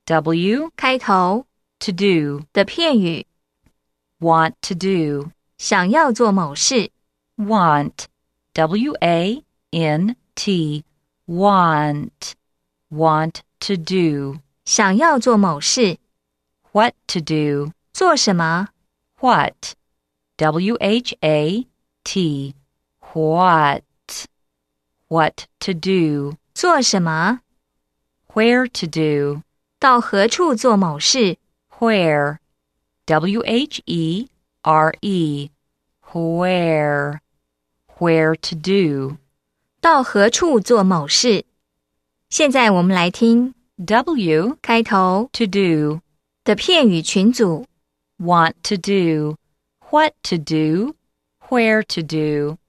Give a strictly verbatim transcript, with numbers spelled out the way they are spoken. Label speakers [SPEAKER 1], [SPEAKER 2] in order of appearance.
[SPEAKER 1] W
[SPEAKER 2] 开头
[SPEAKER 1] to do,
[SPEAKER 2] 的片语，
[SPEAKER 1] want to do,
[SPEAKER 2] 想要做某事，
[SPEAKER 1] want, W A N T, want, want to do,
[SPEAKER 2] 想要做某事，
[SPEAKER 1] what to do,
[SPEAKER 2] 做什么，
[SPEAKER 1] what, W H A T, what, what to do,
[SPEAKER 2] 做什么，
[SPEAKER 1] where to do,
[SPEAKER 2] 到何处做某事，
[SPEAKER 1] where, W H E R E, where, where to do,
[SPEAKER 2] 到何处做某事。现在我们来听
[SPEAKER 1] W
[SPEAKER 2] 开头
[SPEAKER 1] to do,
[SPEAKER 2] 的片语群组。
[SPEAKER 1] want to do, what to do, where to do.